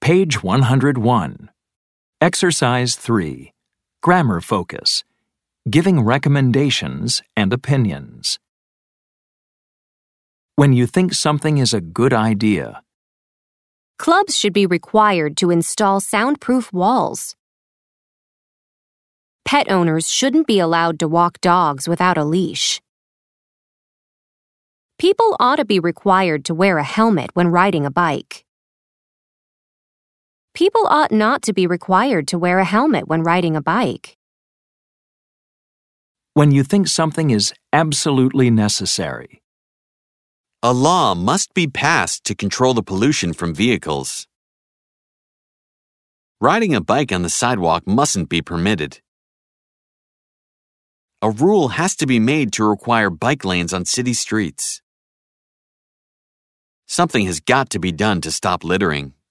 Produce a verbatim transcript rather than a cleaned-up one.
Page one hundred one. Exercise three. Grammar focus. Giving recommendations and opinions. When you think something is a good idea. Clubs should be required to install soundproof walls. Pet owners shouldn't be allowed to walk dogs without a leash. People ought to be required to wear a helmet when riding a bike. People ought not to be required to wear a helmet when riding a bike. When you think something is absolutely necessary. A law must be passed to control the pollution from vehicles. Riding a bike on the sidewalk mustn't be permitted. A rule has to be made to require bike lanes on city streets. Something has got to be done to stop littering.